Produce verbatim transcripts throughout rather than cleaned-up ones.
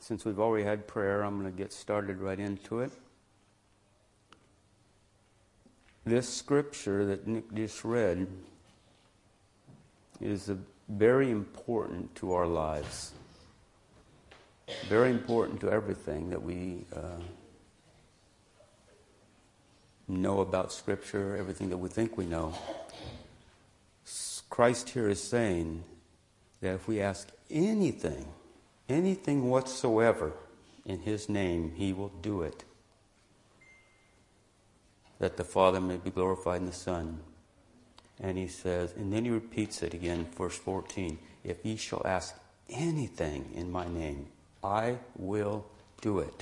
Since we've already had prayer, I'm going to get started right into it. This scripture that Nick just read is a, very important to our lives. Very important to everything that we uh, know about Scripture, everything that we think we know. Christ here is saying that if we ask anything, anything whatsoever in His name, He will do it. That the Father may be glorified in the Son. And He says, and then He repeats it again, verse fourteen, if ye shall ask anything in my name, I will do it.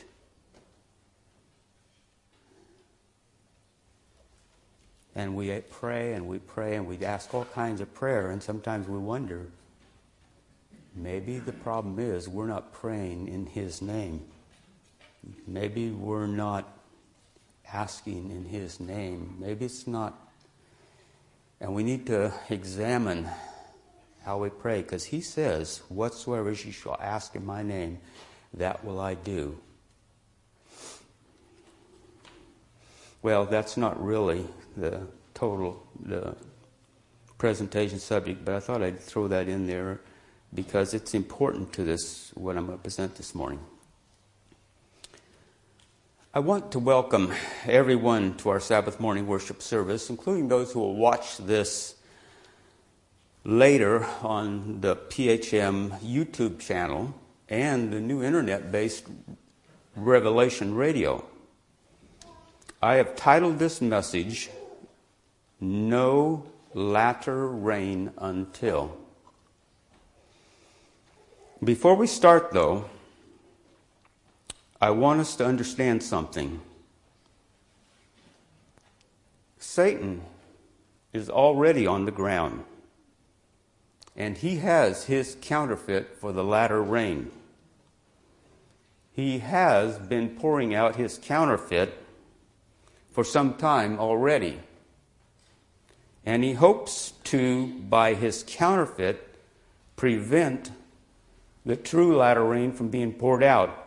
And we pray and we pray and we ask all kinds of prayer, and sometimes we wonder, maybe the problem is we're not praying in His name. Maybe we're not asking in His name. Maybe it's not. And we need to examine how we pray, because He says, whatsoever ye shall ask in my name, that will I do. Well, that's not really the total the presentation subject, but I thought I'd throw that in there because it's important to this, what I'm going to present this morning. I want to welcome everyone to our Sabbath morning worship service, including those who will watch this later on the P H M YouTube channel and the new internet-based Revelation Radio. I have titled this message, No Latter Rain Until. Before we start, though, I want us to understand something. Satan is already on the ground, and he has his counterfeit for the latter rain. He has been pouring out his counterfeit for some time already. And he hopes to, by his counterfeit, prevent the true latter rain from being poured out.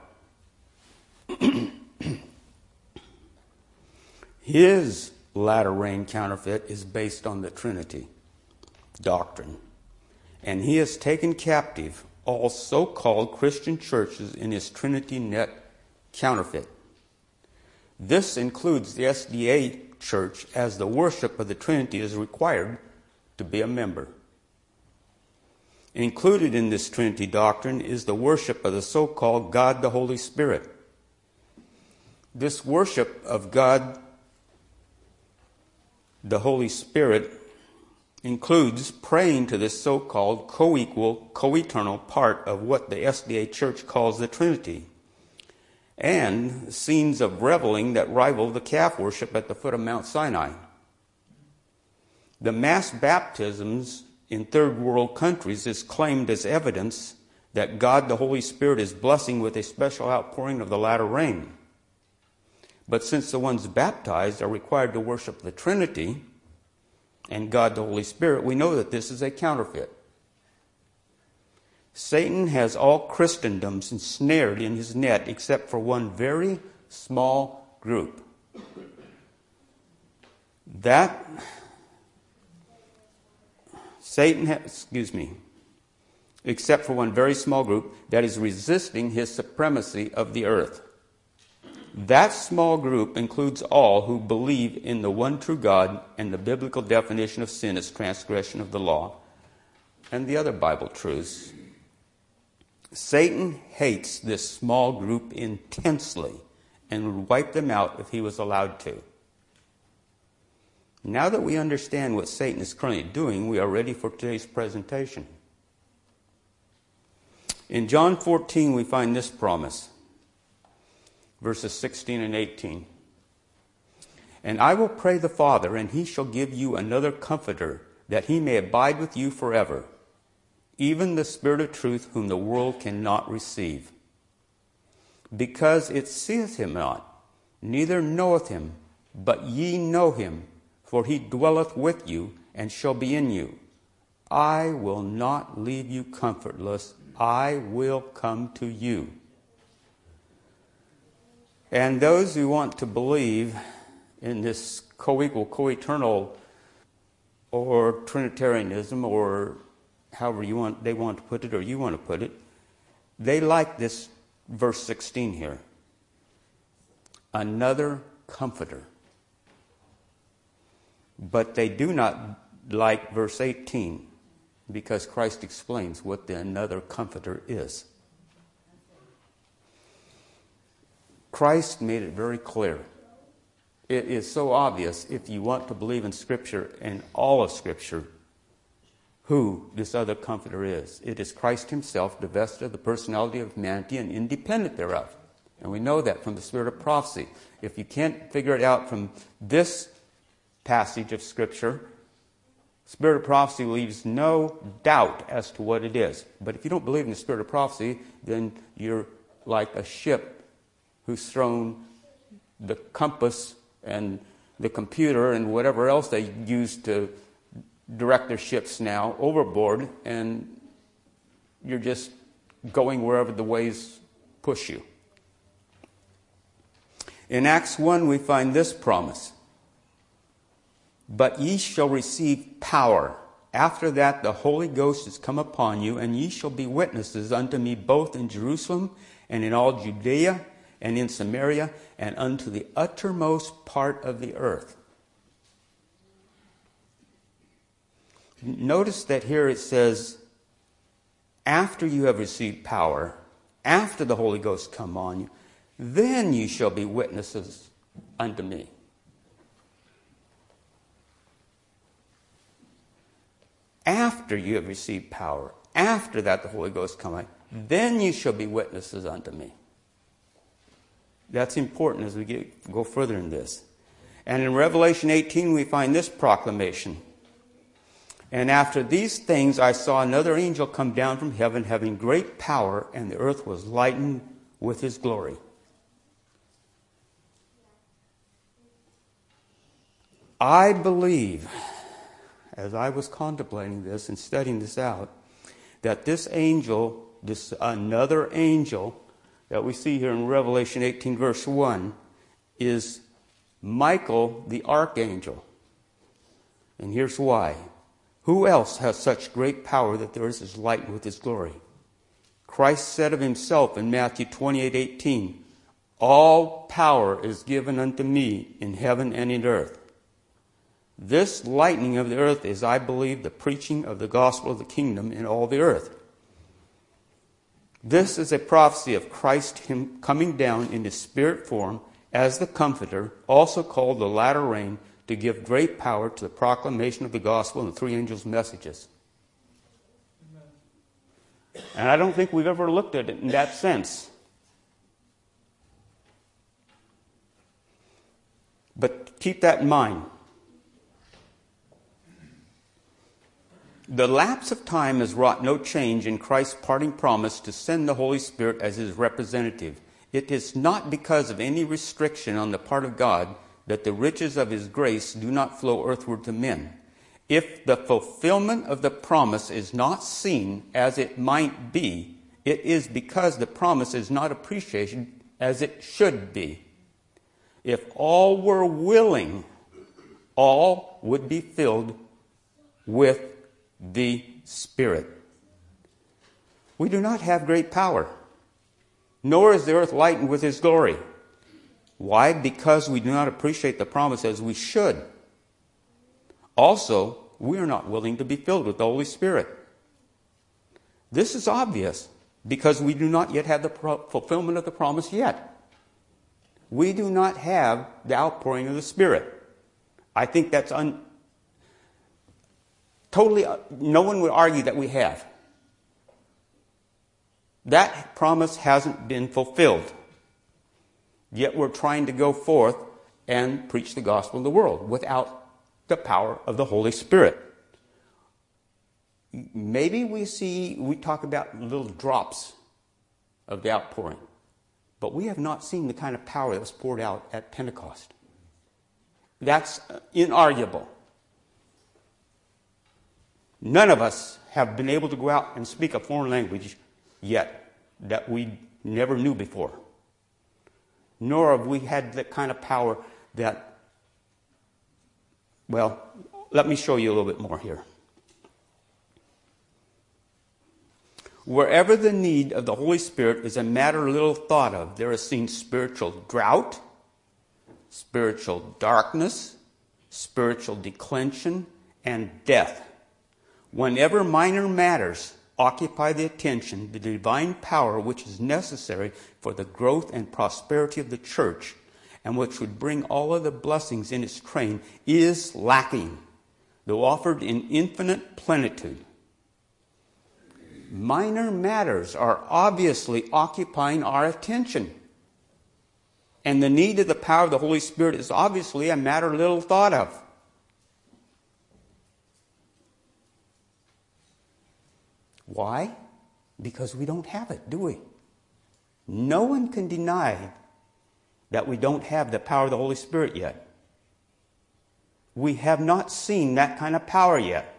His latter rain counterfeit is based on the Trinity doctrine. And he has taken captive all so-called Christian churches in his Trinity net counterfeit. This includes the S D A Church, as the worship of the Trinity is required to be a member. Included in this Trinity doctrine is the worship of the so-called God the Holy Spirit. This worship of God the Holy Spirit includes praying to this so-called co-equal, co-eternal part of what the S D A Church calls the Trinity, and scenes of reveling that rival the calf worship at the foot of Mount Sinai. The mass baptisms in third world countries is claimed as evidence that God the Holy Spirit is blessing with a special outpouring of the latter rain. But since the ones baptized are required to worship the Trinity and God the Holy Spirit, we know that this is a counterfeit. Satan has all Christendoms ensnared in his net except for one very small group. That Satan has, excuse me, except for one very small group that is resisting his supremacy of the earth. That small group includes all who believe in the one true God and the biblical definition of sin as transgression of the law and the other Bible truths. Satan hates this small group intensely and would wipe them out if he was allowed to. Now that we understand what Satan is currently doing, we are ready for today's presentation. In John fourteen, we find this promise, verses sixteen and eighteen. And I will pray the Father, and he shall give you another comforter, that he may abide with you forever, even the Spirit of truth, whom the world cannot receive. Because it seeth him not, neither knoweth him, but ye know him, for he dwelleth with you, and shall be in you. I will not leave you comfortless, I will come to you. And those who want to believe in this co-equal, co-eternal, or Trinitarianism, or however you want they want to put it, or you want to put it, they like this verse sixteen here. Another comforter. But they do not like verse eighteen, because Christ explains what the another comforter is. Christ made it very clear. It is so obvious, if you want to believe in Scripture and all of Scripture, who this other comforter is. It is Christ himself, divested of the personality of humanity and independent thereof. And we know that from the spirit of prophecy. If you can't figure it out from this passage of Scripture, spirit of prophecy leaves no doubt as to what it is. But if you don't believe in the spirit of prophecy, then you're like a ship who's thrown the compass and the computer and whatever else they use to direct their ships now overboard, and you're just going wherever the waves push you. In Acts one, we find this promise. But ye shall receive power. After that the Holy Ghost is come upon you, and ye shall be witnesses unto me both in Jerusalem and in all Judea and in Samaria and unto the uttermost part of the earth. Notice that here it says, after you have received power, after the Holy Ghost come on you, then you shall be witnesses unto me. After you have received power, after that the Holy Ghost come on you, then you shall be witnesses unto me. That's important as we get, go further in this. And in Revelation eighteen we find this proclamation. And after these things I saw another angel come down from heaven, having great power, and the earth was lightened with his glory. I believe, as I was contemplating this and studying this out, that this angel, this another angel that we see here in Revelation eighteen verse one, is Michael the archangel. And here's why. Who else has such great power that the earth is lightened with his glory? Christ said of himself in Matthew twenty-eight eighteen, all power is given unto me in heaven and in earth. This lightening of the earth is, I believe, the preaching of the gospel of the kingdom in all the earth. This is a prophecy of Christ him coming down in his spirit form as the Comforter, also called the latter rain, to give great power to the proclamation of the gospel and the three angels' messages. Amen. And I don't think we've ever looked at it in that sense. But keep that in mind. The lapse of time has wrought no change in Christ's parting promise to send the Holy Spirit as his representative. It is not because of any restriction on the part of God that the riches of his grace do not flow earthward to men. If the fulfillment of the promise is not seen as it might be, it is because the promise is not appreciated as it should be. If all were willing, all would be filled with the Spirit. We do not have great power, nor is the earth lightened with his glory. Why? Because we do not appreciate the promise as we should. Also, we are not willing to be filled with the Holy Spirit. This is obvious because we do not yet have the pro- fulfillment of the promise yet. We do not have the outpouring of the Spirit. I think that's un- totally, uh, no one would argue that we have. That promise hasn't been fulfilled. Yet we're trying to go forth and preach the gospel in the world without the power of the Holy Spirit. Maybe we see, we talk about little drops of the outpouring, but we have not seen the kind of power that was poured out at Pentecost. That's inarguable. None of us have been able to go out and speak a foreign language yet that we never knew before. nor have we had the kind of power that, well, let me show you a little bit more here. Wherever the need of the Holy Spirit is a matter little thought of, there is seen spiritual drought, spiritual darkness, spiritual declension, and death. Whenever minor matters occupy the attention, the divine power which is necessary for the growth and prosperity of the church, and which would bring all of the blessings in its train, is lacking, though offered in infinite plenitude. Minor matters are obviously occupying our attention. And the need of the power of the Holy Spirit is obviously a matter little thought of. Why? Because we don't have it, do we? No one can deny that we don't have the power of the Holy Spirit yet. We have not seen that kind of power yet.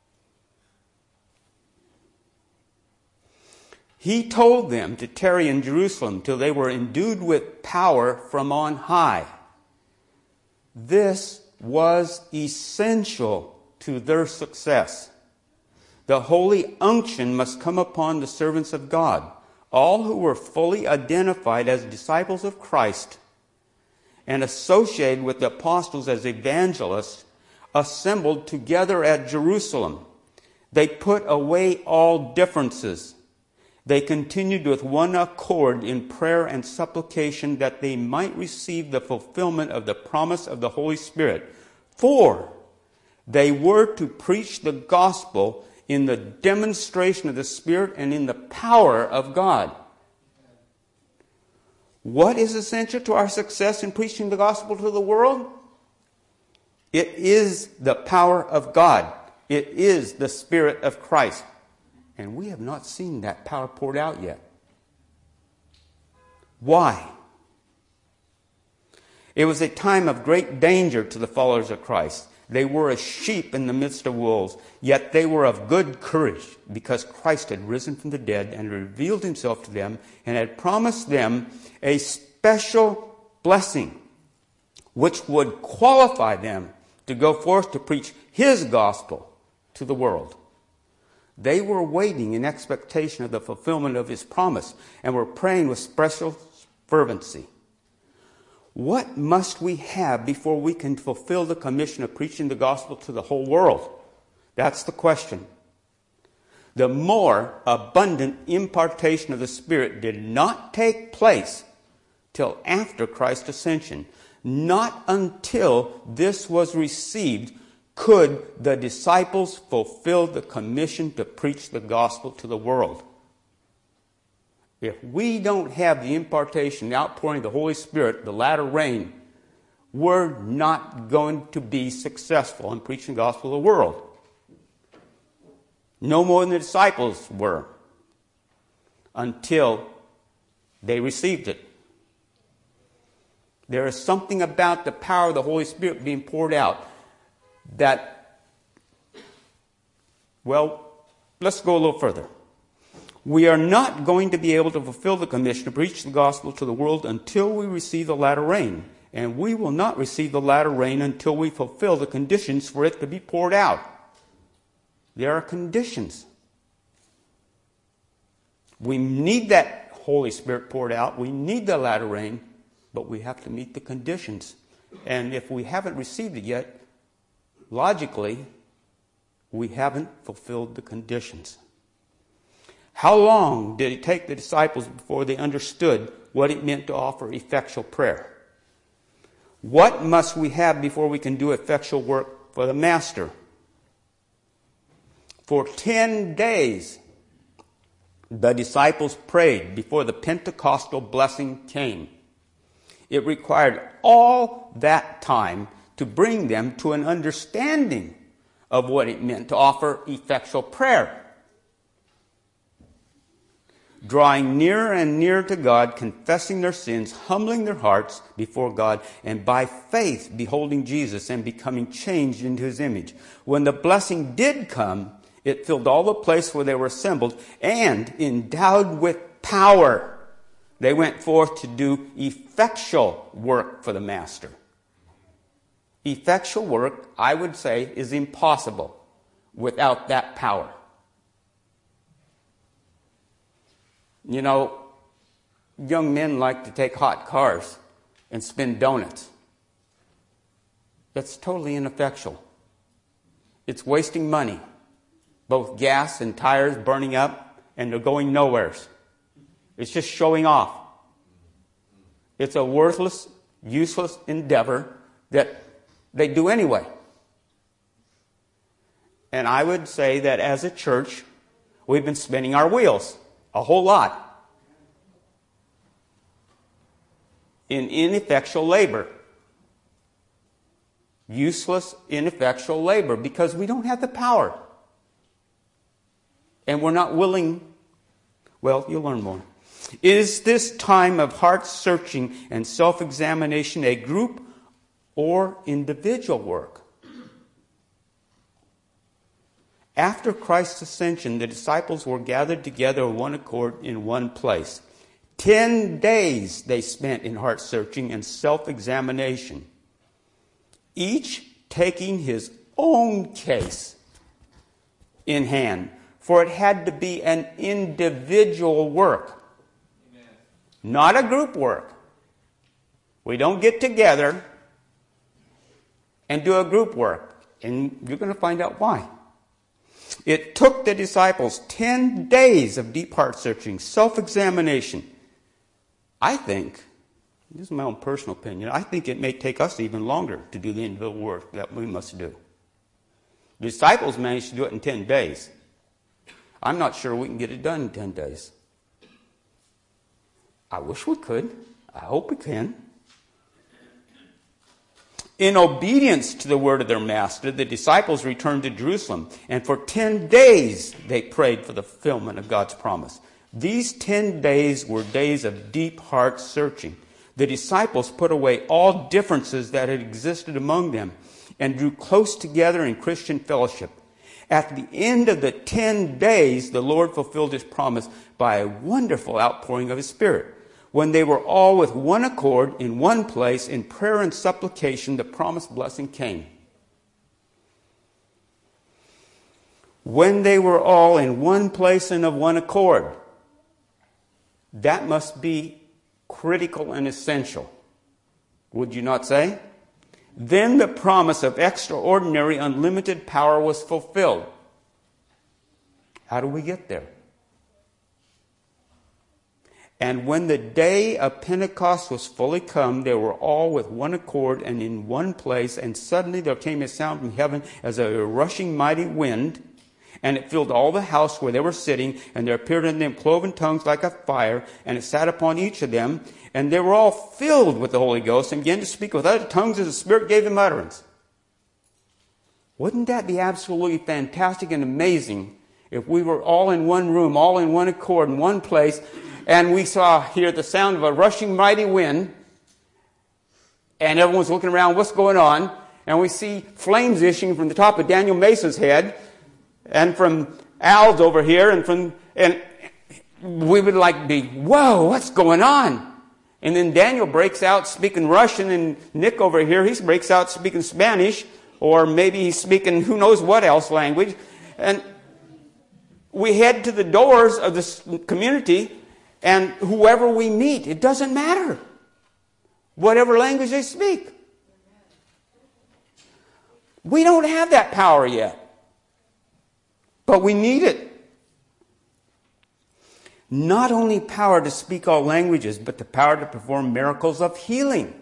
He told them to tarry in Jerusalem till they were endued with power from on high. This was essential to their success. The holy unction must come upon the servants of God, all who were fully identified as disciples of Christ and associated with the apostles as evangelists, assembled together at Jerusalem. They put away all differences. They continued with one accord in prayer and supplication that they might receive the fulfillment of the promise of the Holy Spirit. For they were to preach the gospel in the demonstration of the Spirit and in the power of God. What is essential to our success in preaching the gospel to the world? It is the power of God. It is the Spirit of Christ. And we have not seen that power poured out yet. Why? It was a time of great danger to the followers of Christ. They were as sheep in the midst of wolves, yet they were of good courage, because Christ had risen from the dead and revealed himself to them and had promised them a special blessing which would qualify them to go forth to preach his gospel to the world. They were waiting in expectation of the fulfillment of his promise and were praying with special fervency. What must we have before we can fulfill the commission of preaching the gospel to the whole world? That's the question. The more abundant impartation of the Spirit did not take place till after Christ's ascension. Not until this was received could the disciples fulfill the commission to preach the gospel to the world. If we don't have the impartation, the outpouring of the Holy Spirit, the latter rain, we're not going to be successful in preaching the gospel to the world. No more than the disciples were until they received it. There is something about the power of the Holy Spirit being poured out that, well, let's go a little further. We are not going to be able to fulfill the commission to preach the gospel to the world until we receive the latter rain. And we will not receive the latter rain until we fulfill the conditions for it to be poured out. There are conditions. We need that Holy Spirit poured out. We need the latter rain, but we have to meet the conditions. And if we haven't received it yet, logically, we haven't fulfilled the conditions. How long did it take the disciples before they understood what it meant to offer effectual prayer? What must we have before we can do effectual work for the Master? For ten days, the disciples prayed before the Pentecostal blessing came. It required all that time to bring them to an understanding of what it meant to offer effectual prayer. Drawing nearer and nearer to God, confessing their sins, humbling their hearts before God, and by faith beholding Jesus and becoming changed into his image. When the blessing did come, it filled all the place where they were assembled and endowed with power. They went forth to do effectual work for the master. Effectual work, I would say, is impossible without that power. You know, young men like to take hot cars and spin donuts. That's totally ineffectual. It's wasting money. Both gas and tires burning up, and they're going nowheres. It's just showing off. It's a worthless, useless endeavor that they do anyway. And I would say that as a church, we've been spinning our wheels a whole lot in ineffectual labor. Useless, ineffectual labor, because we don't have the power. And we're not willing. Well, you'll learn more. Is this time of heart searching and self-examination a group or individual work? After Christ's ascension, the disciples were gathered together in one accord in one place. Ten days they spent in heart searching and self-examination, each taking his own case in hand, for it had to be an individual work. Amen. Not a group work. We don't get together and do a group work, and you're going to find out why. It took the disciples ten days of deep heart searching, self-examination. I think, this is my own personal opinion, I think it may take us even longer to do the individual work that we must do. The disciples managed to do it in ten days. I'm not sure we can get it done in ten days. I wish we could. I hope we can. In obedience to the word of their master, the disciples returned to Jerusalem, and for ten days they prayed for the fulfillment of God's promise. These ten days were days of deep heart searching. The disciples put away all differences that had existed among them and drew close together in Christian fellowship. At the end of the ten days, the Lord fulfilled his promise by a wonderful outpouring of his Spirit. When they were all with one accord in one place in prayer and supplication, the promised blessing came. When they were all in one place and of one accord, that must be critical and essential. Would you not say? Then the promise of extraordinary, unlimited power was fulfilled. How do we get there? And when the day of Pentecost was fully come, they were all with one accord and in one place, and suddenly there came a sound from heaven as a rushing mighty wind, and it filled all the house where they were sitting, and there appeared unto them cloven tongues like a fire, and it sat upon each of them, and they were all filled with the Holy Ghost, and began to speak with other tongues as the Spirit gave them utterance. Wouldn't that be absolutely fantastic and amazing if we were all in one room, all in one accord, in one place, and we saw here the sound of a rushing mighty wind, and everyone's looking around, what's going on? And we see flames issuing from the top of Daniel Mason's head, and from Al's over here, and from, and we would like be, whoa, what's going on? And then Daniel breaks out speaking Russian, and Nick over here, he breaks out speaking Spanish, or maybe he's speaking who knows what else language. And we head to the doors of this community, and whoever we meet, it doesn't matter. Whatever language they speak. We don't have that power yet. But we need it. Not only power to speak all languages, but the power to perform miracles of healing.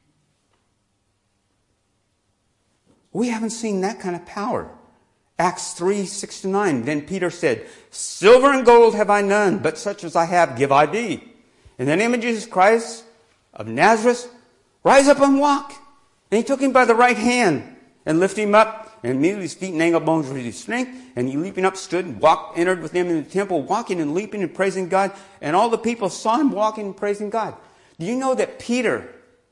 We haven't seen that kind of power. Acts three, six to nine. Then Peter said, silver and gold have I none, but such as I have give I thee. In the name of Jesus Christ of Nazareth, rise up and walk. And he took him by the right hand and lifted him up. And immediately his feet and ankle bones were his strength. And he leaping up stood and walked, entered with them in the temple, walking and leaping and praising God. And all the people saw him walking and praising God. Do you know that Peter,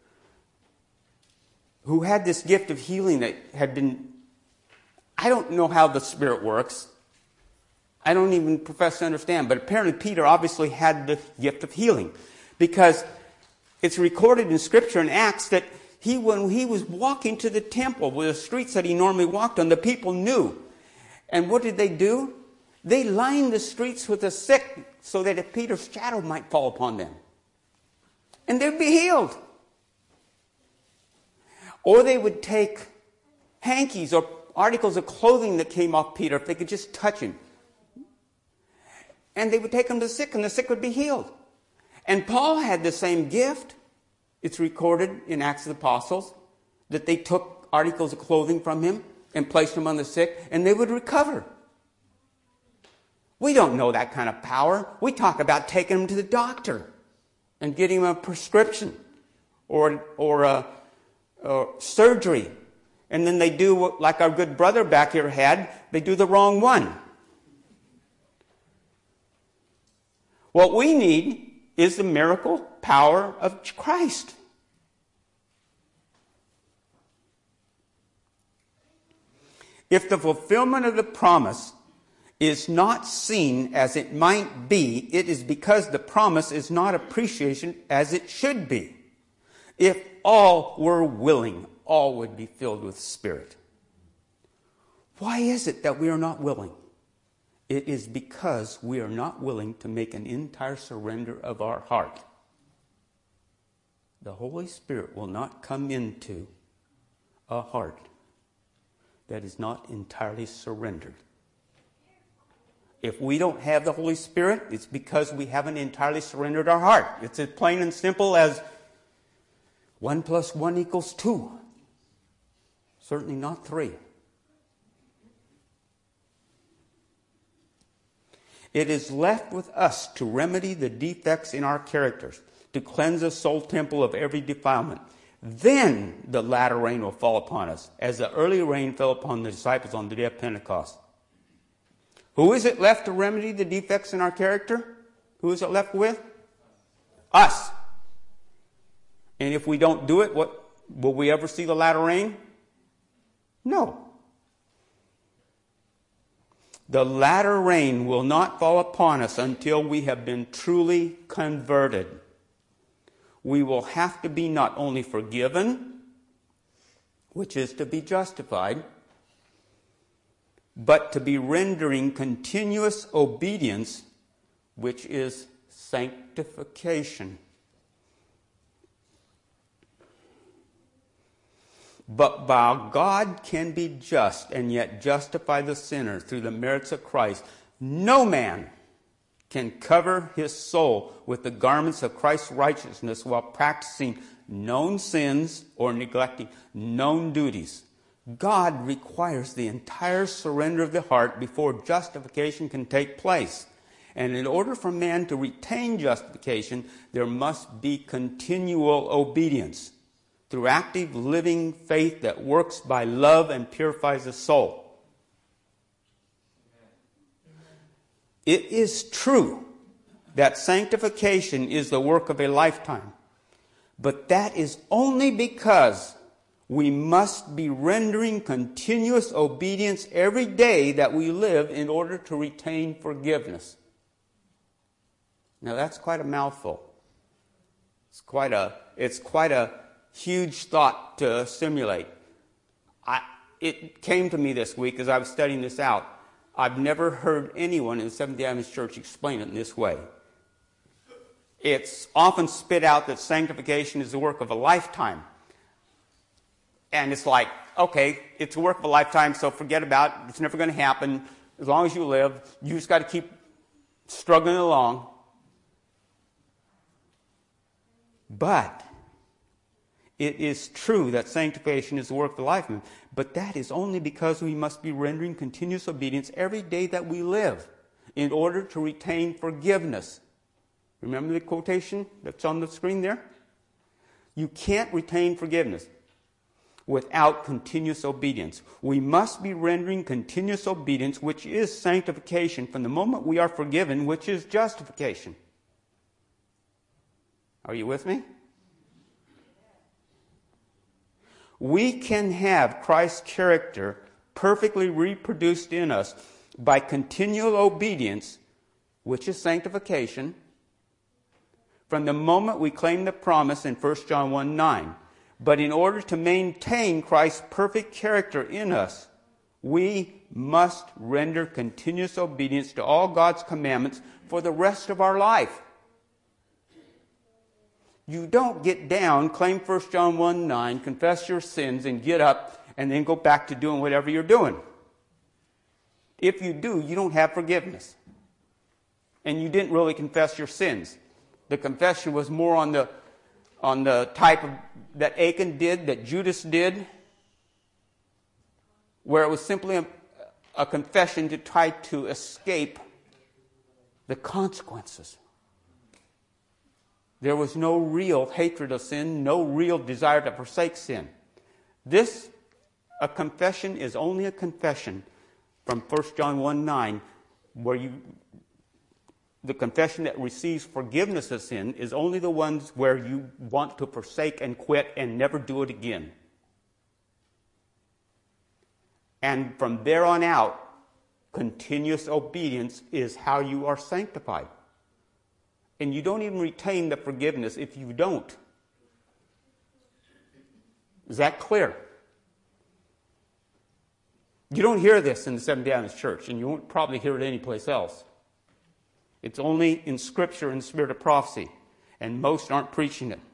who had this gift of healing that had been, I don't know how the Spirit works. I don't even profess to understand. But apparently Peter obviously had the gift of healing. Because it's recorded in Scripture in Acts that he, when he was walking to the temple, with the streets that he normally walked on, the people knew. And what did they do? They lined the streets with the sick so that if Peter's shadow might fall upon them. And they'd be healed. Or they would take hankies or articles of clothing that came off Peter if they could just touch him. And they would take them to the sick and the sick would be healed. And Paul had the same gift. It's recorded in Acts of the Apostles that they took articles of clothing from him and placed them on the sick and they would recover. We don't know that kind of power. We talk about taking them to the doctor and getting them a prescription or, or a, a surgery. And then they do what, like our good brother back here had, they do the wrong one. What we need is the miracle power of Christ. If the fulfillment of the promise is not seen as it might be, it is because the promise is not appreciated as it should be. If all were willing, all would be filled with Spirit. Why is it that we are not willing? It is because we are not willing to make an entire surrender of our heart. The Holy Spirit will not come into a heart that is not entirely surrendered. If we don't have the Holy Spirit, it's because we haven't entirely surrendered our heart. It's as plain and simple as one plus one equals two. Certainly not three. It is left with us to remedy the defects in our characters, to cleanse the soul temple of every defilement. Then the latter rain will fall upon us, as the early rain fell upon the disciples on the day of Pentecost. Who is it left to remedy the defects in our character? Who is it left with? Us. And if we don't do it, what will we ever see the latter rain? No. The latter rain will not fall upon us until we have been truly converted. We will have to be not only forgiven, which is to be justified, but to be rendering continuous obedience, which is sanctification. But while God can be just and yet justify the sinner through the merits of Christ, no man can cover his soul with the garments of Christ's righteousness while practicing known sins or neglecting known duties. God requires the entire surrender of the heart before justification can take place. And in order for man to retain justification, there must be continual obedience through active living faith that works by love and purifies the soul. It is true that sanctification is the work of a lifetime, but that is only because we must be rendering continuous obedience every day that we live in order to retain forgiveness. Now that's quite a mouthful. It's quite a, it's quite a huge thought to assimilate. I, it came to me this week as I was studying this out. I've never heard anyone in the Seventh-day Adventist Church explain it in this way. It's often spit out that sanctification is the work of a lifetime. And it's like, okay, it's a work of a lifetime, so forget about it. It's never going to happen. As long as you live, you just got to keep struggling along. But it is true that sanctification is the work of a lifetime, but that is only because we must be rendering continuous obedience every day that we live in order to retain forgiveness. Remember the quotation that's on the screen there? You can't retain forgiveness without continuous obedience. We must be rendering continuous obedience, which is sanctification, from the moment we are forgiven, which is justification. Are you with me? We can have Christ's character perfectly reproduced in us by continual obedience, which is sanctification, from the moment we claim the promise in First John one nine. But in order to maintain Christ's perfect character in us, we must render continuous obedience to all God's commandments for the rest of our life. You don't get down, claim First John one nine, confess your sins, and get up, and then go back to doing whatever you're doing. If you do, you don't have forgiveness. And you didn't really confess your sins. The confession was more on the on the type of that Achan did, that Judas did, where it was simply a, a confession to try to escape the consequences. There was no real hatred of sin, no real desire to forsake sin. This, a confession, is only a confession from First John one nine, where you, the confession that receives forgiveness of sin is only the ones where you want to forsake and quit and never do it again. And from there on out, continuous obedience is how you are sanctified. And you don't even retain the forgiveness if you don't. Is that clear? You don't hear this in the Seventh-day Adventist Church, and you won't probably hear it anyplace else. It's only in Scripture and the spirit of prophecy, and most aren't preaching it.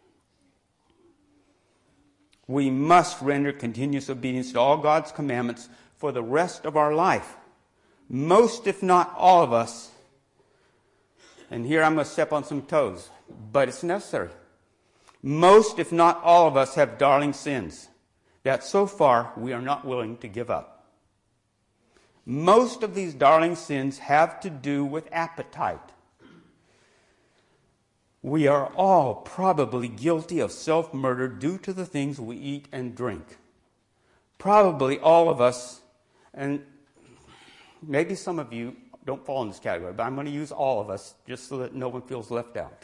We must render continuous obedience to all God's commandments for the rest of our life. Most, if not all of us, and here I'm going to step on some toes, but it's necessary. Most, if not all of us, have darling sins that so far we are not willing to give up. Most of these darling sins have to do with appetite. We are all probably guilty of self-murder due to the things we eat and drink. Probably all of us, and maybe some of you don't fall in this category, but I'm going to use all of us just so that no one feels left out.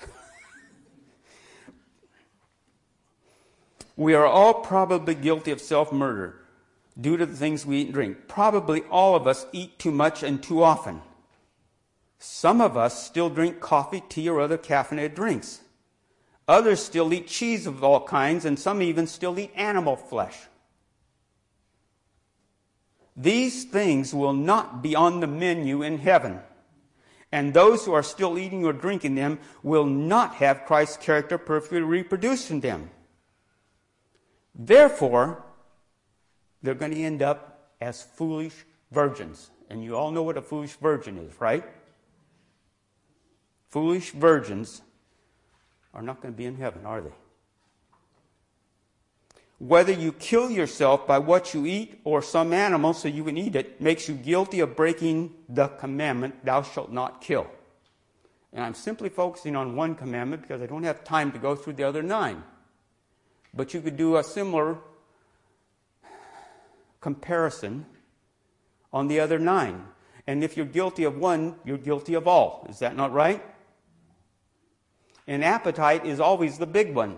We are all probably guilty of self-murder due to the things we eat and drink. Probably all of us eat too much and too often. Some of us still drink coffee, tea, or other caffeinated drinks. Others still eat cheese of all kinds, and some even still eat animal flesh. These things will not be on the menu in heaven. And those who are still eating or drinking them will not have Christ's character perfectly reproduced in them. Therefore, they're going to end up as foolish virgins. And you all know what a foolish virgin is, right? Foolish virgins are not going to be in heaven, are they? Whether you kill yourself by what you eat or some animal so you can eat it makes you guilty of breaking the commandment, thou shalt not kill. And I'm simply focusing on one commandment because I don't have time to go through the other nine. But you could do a similar comparison on the other nine. And if you're guilty of one, you're guilty of all. Is that not right? And appetite is always the big one.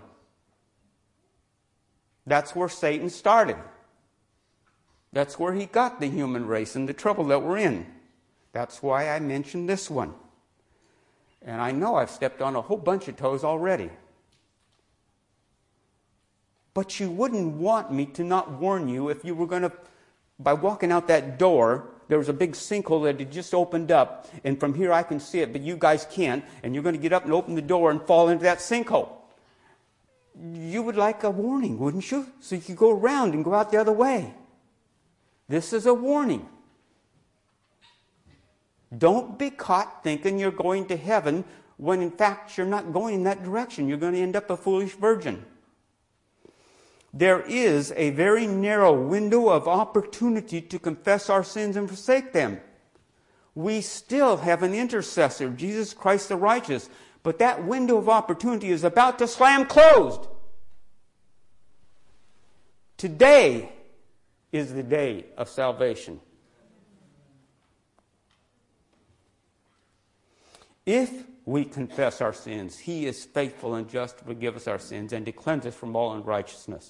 That's where Satan started. That's where he got the human race and the trouble that we're in. That's why I mentioned this one. And I know I've stepped on a whole bunch of toes already. But you wouldn't want me to not warn you if you were going to, by walking out that door, there was a big sinkhole that had just opened up, and from here I can see it, but you guys can't, and you're going to get up and open the door and fall into that sinkhole. You would like a warning, wouldn't you? So you could go around and go out the other way. This is a warning. Don't be caught thinking you're going to heaven when in fact you're not going in that direction. You're going to end up a foolish virgin. There is a very narrow window of opportunity to confess our sins and forsake them. We still have an intercessor, Jesus Christ the righteous. But that window of opportunity is about to slam closed. Today is the day of salvation. If we confess our sins, He is faithful and just to forgive us our sins and to cleanse us from all unrighteousness.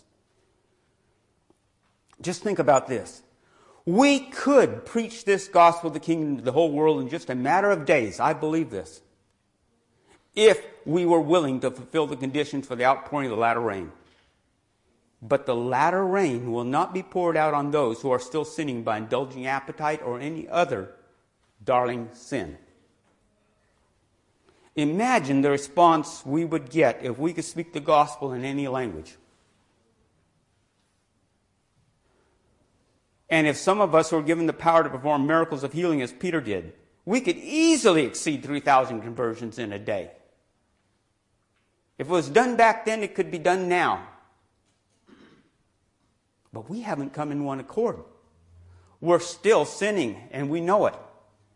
Just think about this. We could preach this gospel of the kingdom to the whole world in just a matter of days. I believe this. If we were willing to fulfill the conditions for the outpouring of the latter rain. But the latter rain will not be poured out on those who are still sinning by indulging appetite or any other darling sin. Imagine the response we would get if we could speak the gospel in any language. And if some of us were given the power to perform miracles of healing as Peter did, we could easily exceed three thousand conversions in a day. If it was done back then, it could be done now. But we haven't come in one accord. We're still sinning, and we know it.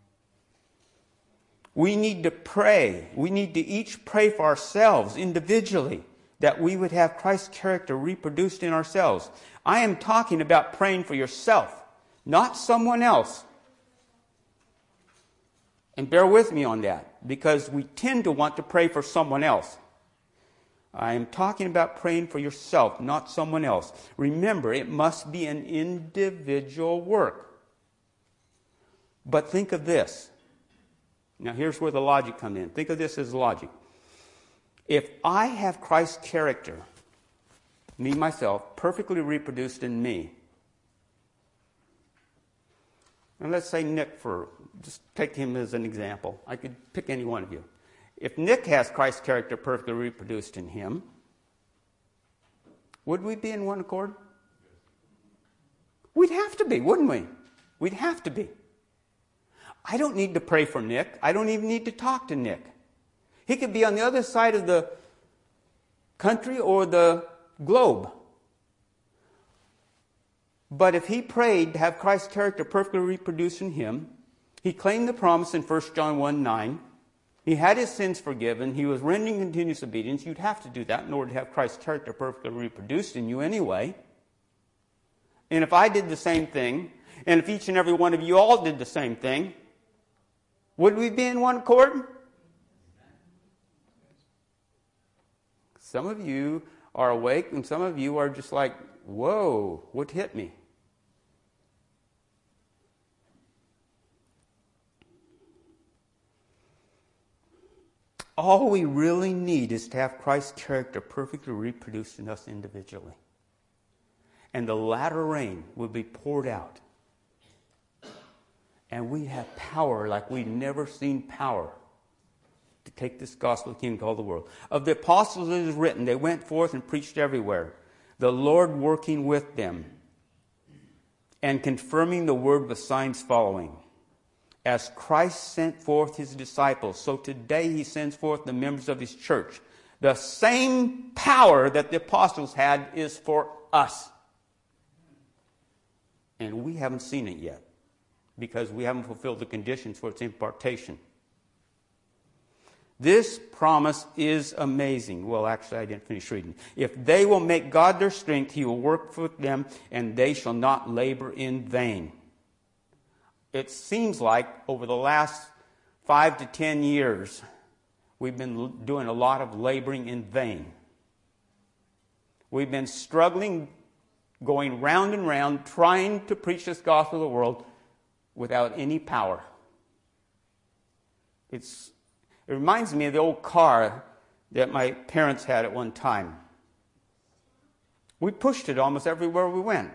We need to pray. We need to each pray for ourselves individually that we would have Christ's character reproduced in ourselves. I am talking about praying for yourself, not someone else. And bear with me on that, because we tend to want to pray for someone else. I am talking about praying for yourself, not someone else. Remember, it must be an individual work. But think of this. Now, here's where the logic comes in. Think of this as logic. If I have Christ's character, me, myself, perfectly reproduced in me, and let's say Nick, for just take him as an example. I could pick any one of you. If Nick has Christ's character perfectly reproduced in him, would we be in one accord? We'd have to be, wouldn't we? We'd have to be. I don't need to pray for Nick. I don't even need to talk to Nick. He could be on the other side of the country or the globe. But if he prayed to have Christ's character perfectly reproduced in him, he claimed the promise in First John one nine. He had his sins forgiven. He was rendering continuous obedience. You'd have to do that in order to have Christ's character perfectly reproduced in you anyway. And if I did the same thing, and if each and every one of you all did the same thing, would we be in one accord? Some of you are awake, and some of you are just like, whoa, what hit me? All we really need is to have Christ's character perfectly reproduced in us individually. And the latter rain will be poured out. And we have power like we've never seen power to take this gospel of the kingdom to all the world. Of the apostles it is written, they went forth and preached everywhere, the Lord working with them and confirming the word with signs following. As Christ sent forth his disciples, so today he sends forth the members of his church. The same power that the apostles had is for us. And we haven't seen it yet because we haven't fulfilled the conditions for its impartation. This promise is amazing. Well, actually, I didn't finish reading. If they will make God their strength, he will work for them, and they shall not labor in vain. It seems like over the last five to ten years, we've been doing a lot of laboring in vain. We've been struggling, going round and round, trying to preach this gospel to the world without any power. It's, it reminds me of the old car that my parents had at one time. We pushed it almost everywhere we went.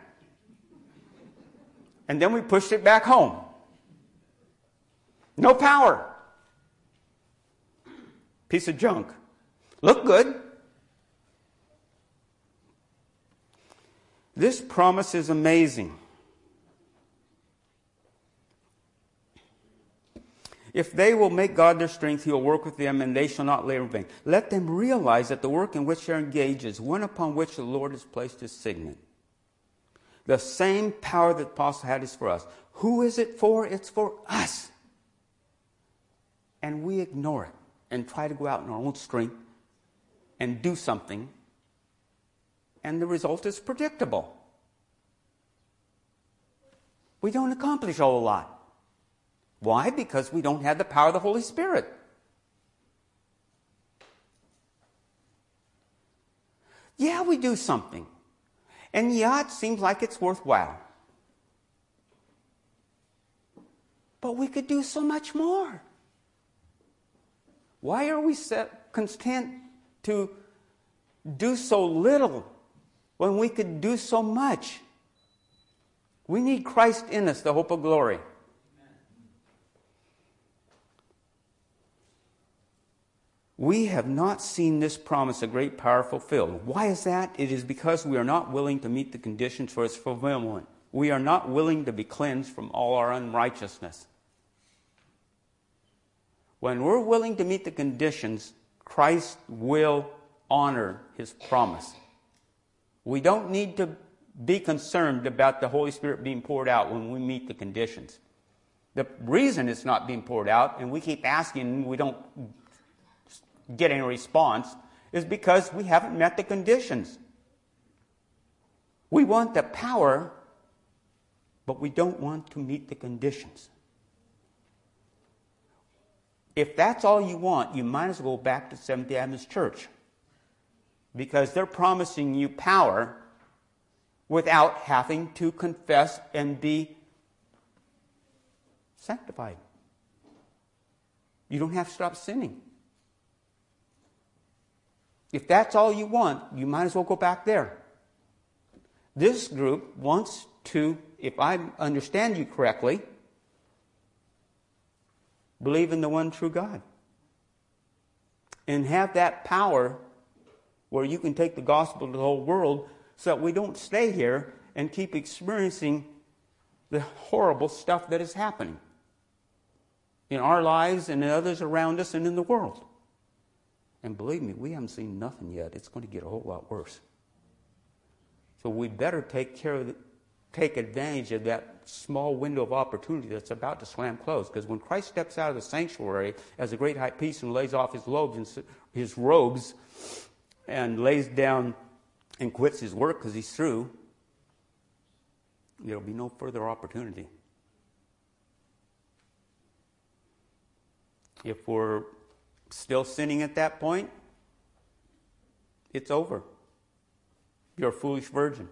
And then we pushed it back home. No power. Piece of junk. Looked good. This promise is amazing. If they will make God their strength, he will work with them, and they shall not labor in vain. Let them realize that the work in which they are engaged is one upon which the Lord has placed his signet. The same power that the apostle had is for us. Who is it for? It's for us. And we ignore it and try to go out in our own strength and do something. And the result is predictable. We don't accomplish a whole lot. Why? Because we don't have the power of the Holy Spirit. Yeah, we do something. And yeah, it seems like it's worthwhile. But we could do so much more. Why are we set content to do so little when we could do so much? We need Christ in us, the hope of glory. We have not seen this promise of great power fulfilled. Why is that? It is because we are not willing to meet the conditions for its fulfillment. We are not willing to be cleansed from all our unrighteousness. When we're willing to meet the conditions, Christ will honor His promise. We don't need to be concerned about the Holy Spirit being poured out when we meet the conditions. The reason it's not being poured out, and we keep asking and we don't get any response, is because we haven't met the conditions. We want the power, but we don't want to meet the conditions. If that's all you want, you might as well go back to Seventh-day Adventist Church, because they're promising you power without having to confess and be sanctified. You don't have to stop sinning. If that's all you want, you might as well go back there. This group wants to, if I understand you correctly, believe in the one true God. And have that power where you can take the gospel to the whole world, so that we don't stay here and keep experiencing the horrible stuff that is happening in our lives and in others around us and in the world. And believe me, we haven't seen nothing yet. It's going to get a whole lot worse. So we better take care of the, take advantage of that small window of opportunity that's about to slam closed. Because when Christ steps out of the sanctuary as a great high priest and lays off his robes, and, his robes and lays down and quits his work because he's through, there will be no further opportunity. If we're still sinning at that point, it's over. You're a foolish virgin.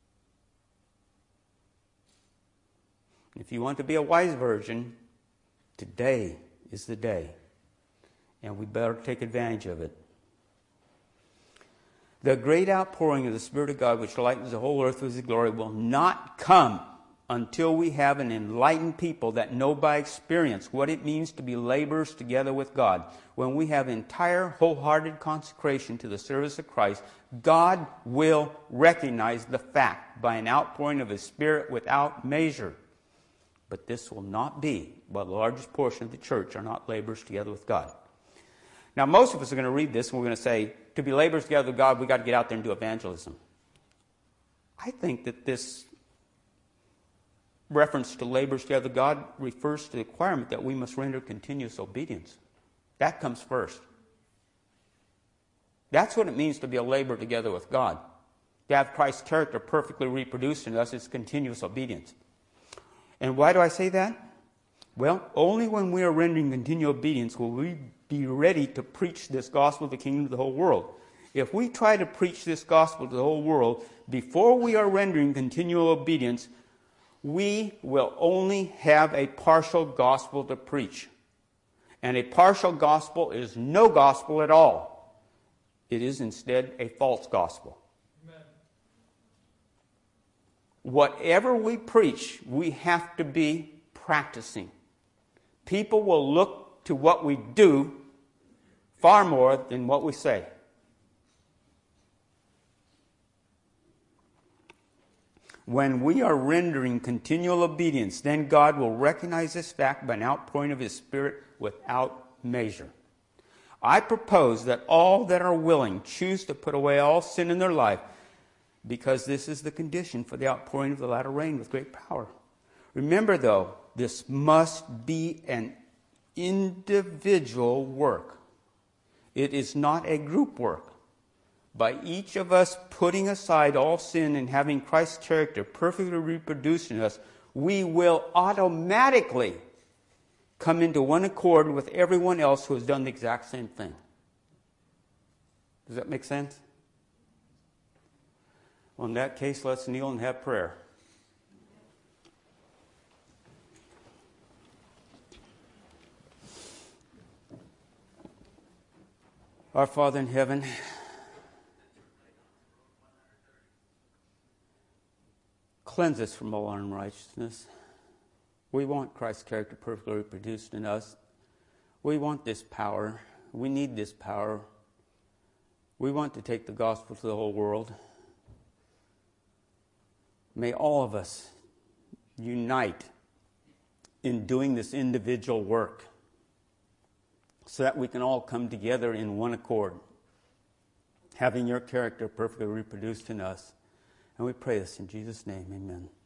If you want to be a wise virgin, today is the day. And we better take advantage of it. The great outpouring of the Spirit of God, which lightens the whole earth with His glory, will not come until we have an enlightened people that know by experience what it means to be laborers together with God. When we have entire, wholehearted consecration to the service of Christ, God will recognize the fact by an outpouring of His Spirit without measure. But this will not be, while the largest portion of the church are not laborers together with God. Now, most of us are going to read this and we're going to say, to be laborers together with God, we've got to get out there and do evangelism. I think that this reference to laborers together with God refers to the requirement that we must render continuous obedience. That comes first. That's what it means to be a laborer together with God. To have Christ's character perfectly reproduced in us is continuous obedience. And why do I say that? Well, only when we are rendering continual obedience will we be ready to preach this gospel of the kingdom to the whole world. If we try to preach this gospel to the whole world before we are rendering continual obedience, we will only have a partial gospel to preach. And a partial gospel is no gospel at all. It is instead a false gospel. Amen. Whatever we preach, we have to be practicing. People will look to what we do far more than what we say. When we are rendering continual obedience, then God will recognize this fact by an outpouring of His Spirit without measure. I propose that all that are willing choose to put away all sin in their life, because this is the condition for the outpouring of the latter rain with great power. Remember, though, this must be an individual work. It is not a group work. By each of us putting aside all sin and having Christ's character perfectly reproduced in us, we will automatically come into one accord with everyone else who has done the exact same thing. Does that make sense? Well, in that case, let's kneel and have prayer. Our Father in heaven, cleanse us from all unrighteousness. We want Christ's character perfectly reproduced in us. We want this power. We need this power. We want to take the gospel to the whole world. May all of us unite in doing this individual work so that we can all come together in one accord, having your character perfectly reproduced in us. And we pray this in Jesus' name, amen.